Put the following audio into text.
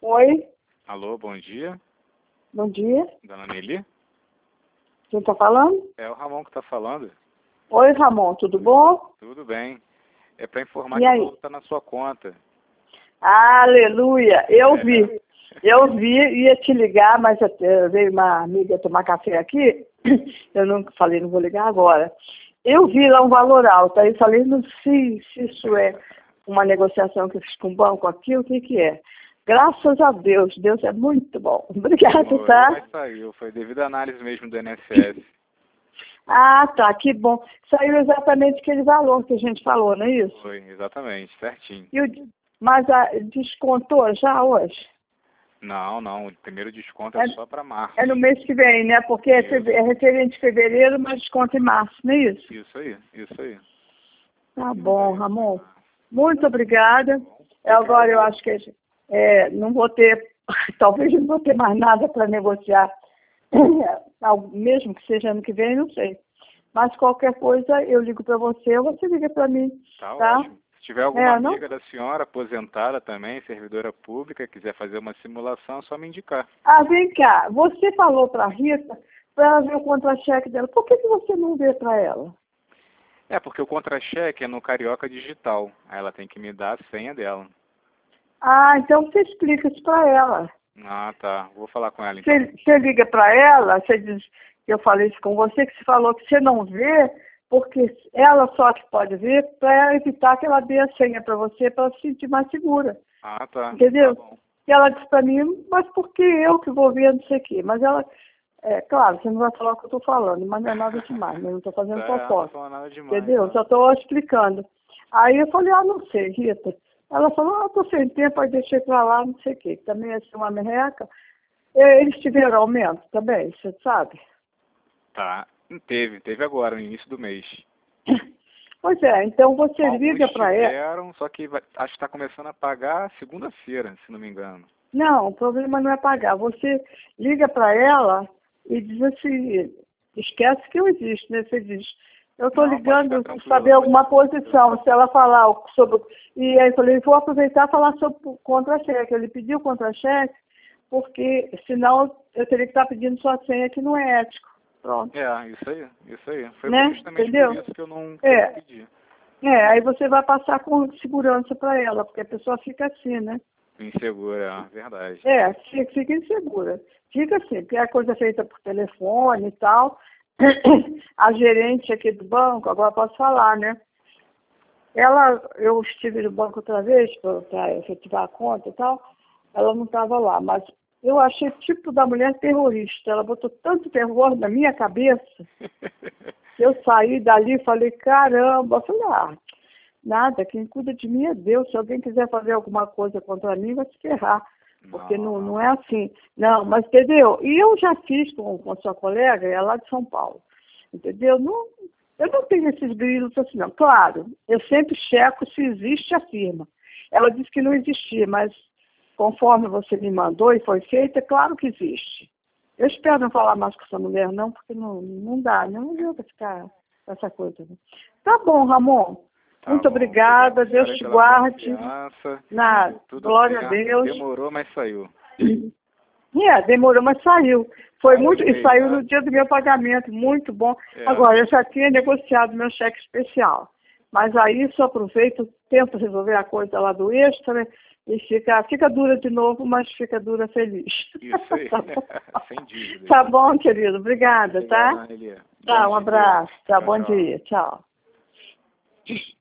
Oi, Alô, bom dia. bom dia. Dona Nelly? Quem está falando? É o Ramon que está falando. Oi, Ramon, tudo bom? Tudo bem. É para informar E que o aí? valor está na sua conta. Aleluia, eu É. vi. Eu vi, ia te ligar, mas veio uma amiga tomar café aqui, eu não falei, não vou ligar agora. Eu vi lá um valor alto, aí falei, não sei se isso é uma negociação que eu fiz com o banco aqui, o que que é. Graças a Deus, Deus é muito bom. Obrigada, Demorou, tá? mas saiu. Foi devido à análise mesmo do INSS. Ah, tá, que bom. Saiu exatamente aquele valor que a gente falou, não é isso? Foi, exatamente, certinho. Mas descontou já hoje? Não, não. O primeiro desconto é só para março. É no mês que vem, né? Porque é referente a fevereiro, mas desconto em março, não é isso? Isso aí, isso aí. Tá bom, Ramon. Muito obrigada. Agora eu acho que não vou ter, talvez não vou ter mais nada para negociar, mesmo que seja ano que vem, não sei. Mas qualquer coisa eu ligo para você ou você liga para mim. Tá Tá? ótimo. Se tiver alguma amiga da senhora aposentada também, servidora pública, quiser fazer uma simulação, é só me indicar. Ah, vem cá. Você falou para a Rita para ela ver o contra-cheque dela. Por que você não vê para ela? É, porque o contra-cheque é no Carioca Digital. Aí ela tem que me dar a senha dela. Ah, então você explica isso para ela. Ah, tá. Vou falar com ela então. Você liga para ela, você diz que eu falei isso com você, que você falou que você não vê, porque ela só que pode ver para evitar que ela dê a senha para você, para se sentir mais segura. Ah, tá. Entendeu? Tá bom. E ela disse para mim, mas por que eu que vou ver, não sei o quê. Mas ela, claro, você não vai falar o que eu estou falando, mas não é nada demais, né? Eu não estou fazendo fofoca. Não é nada demais. Entendeu? Não. Só estou explicando. Aí eu falei, não sei, Rita. Ela falou, estou sem tempo, aí deixei para lá, não sei o quê. Também ia ser uma merreca. Eles tiveram aumento também, você sabe? Tá. Teve agora, no início do mês. Pois é, então você liga para ela. Tiveram, só que acho que está começando a pagar segunda-feira, se não me engano. Não, o problema não é pagar. Você liga para ela e diz assim, esquece que eu existo, né? Você diz, eu estou ligando para saber alguma posição, se ela falar sobre... E aí eu falei, vou aproveitar e falar sobre o contra-cheque. Ele pediu o contra-cheque, porque senão eu teria que estar pedindo sua senha, que não é ético. Pronto. Isso aí. Foi né? justamente Entendeu? por isso que eu não pedi. Aí você vai passar com segurança para ela, porque a pessoa fica assim, né? Insegura, verdade. Fica insegura. Fica assim, porque é coisa feita por telefone e tal. A gerente aqui do banco, agora posso falar, né? Eu estive no banco outra vez para efetivar a conta e tal, ela não estava lá, mas eu achei o tipo da mulher terrorista. Ela botou tanto terror na minha cabeça. Eu saí dali e falei, caramba, eu falei, nada, quem cuida de mim é Deus. Se alguém quiser fazer alguma coisa contra mim, vai se ferrar. Porque não é assim. Não, mas entendeu? E eu já fiz com a sua colega, é lá de São Paulo. Entendeu? Eu não tenho esses grilos assim, não. Claro, eu sempre checo se existe a firma. Ela disse que não existia, mas conforme você me mandou e foi feito, é claro que existe. Eu espero não falar mais com essa mulher, não, porque não dá, não adianta ficar com essa coisa. Né? Tá bom, Ramon. Muito obrigada, Deus te guarde. Nada, glória a Deus. Demorou, mas saiu. Demorou, mas saiu. Foi muito, e saiu no dia do meu pagamento, muito bom. Agora, eu já tinha negociado meu cheque especial. Mas aí só aproveito, tento resolver a coisa lá do extra, e fica dura de novo, mas fica dura feliz. Isso aí, tá bom? Sem dúvida. Tá bom, querido. Obrigada, tá? Tá, um abraço. Tá, bom dia. Tchau.